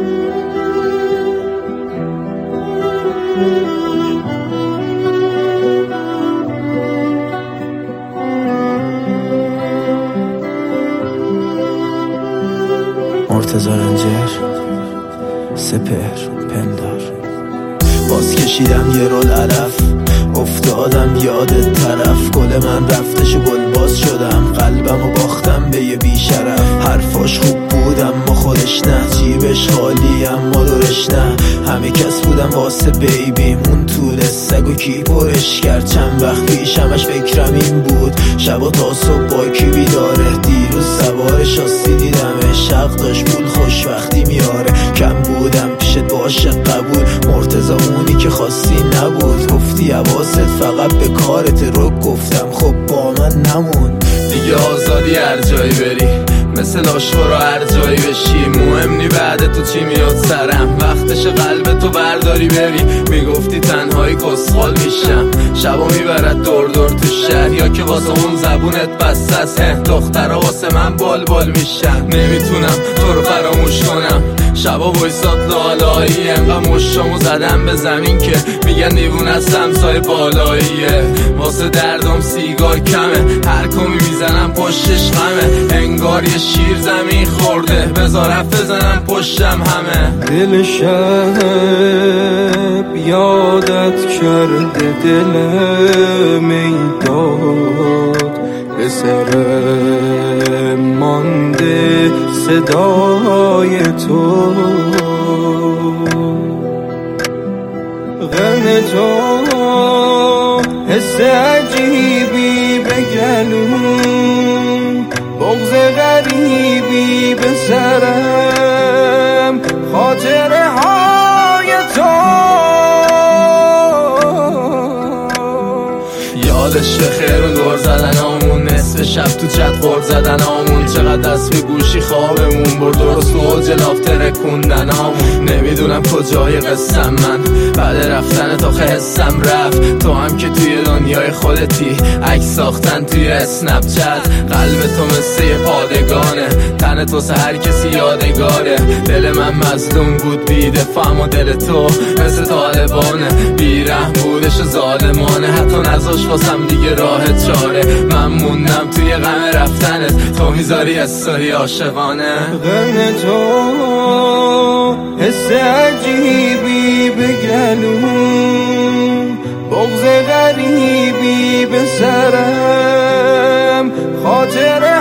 مرتضی رنجر، سپهر، پندار. باز کشیدم یه رول علف، افتادم یاد طرف. گل من رفتش و گل باز شدم، قلبم و باختم به یه بیشرف. حرفاش خوب بودم ما خودش نه، جیبش خالی اما دورش نه. همه کس بودم واسه بیبیمون، طول سگ و کی پرش کرد. چند وقت پیش همش فکرم این بود، شبا تا صبح با کی بیداره. دیروز سوار شاسی دیدمش، حق داشت پول خوشبختی میاره. کم بودم پیشت باشه قبول، مرتضی اونی که خواستی نبود. گفتی حواست فقط به کارت، رو گفتم خب با من نمون. دیگه آزادی هر جایی بری، مثل آشورا هر جایی بشی. مهم نی بعد تو چی میاد سرم، وقتش قلب تو برداری بری. میگفتی تنهایی کسخال میشم، شبا میبرد دور دور تو شهر، یا که واسه اون زبونت بسته است. دخترها واسه من بال بال میشن، نمیتونم تو رو فراموش کنم. شبا وایساد لالایی، انقدر مشتامو زدم به زمین که میگن دیوونه است همسایه بالاییه. واسه دردم سیگار کمه، هر کمی میزنم پشتش غمه. انگار یه شیر زمین خورده، بذار حرف بزنم پشتم همه. دل شب یادت کرده، دلم ایداد به سرم مانده صدای تو. غم تو حس عجیبی به گلوم، بغض غریبی به سرم، خاطره های تو. یادش خیر و دور زدن آمون، نصف شب تو چت غور زدن آمون. چقدر دست به گوشی خوابمون برد، درست اوج لافتر کندن آمون. نمیدونم کجای قصم من، بعد رفتن تا حسم رفت. تو هم که توی دنیای خودتی، عکس ساختن توی اسنپ چت. قلب تو مثل یه پادگانه، تن تو هر کسی یادگاره. دل من مظلوم بود بی دفاعم و دل تو مثل طالبانه. بیرحم بودش و ظالمانه، حتی نذاش واسم دیگه راه چاره. من موندم توی غم رفتنت، تو میذاری استوری عاشقانه. غم تو حس عجیبی به گلوم، بغض غریبی به سرم، خاطره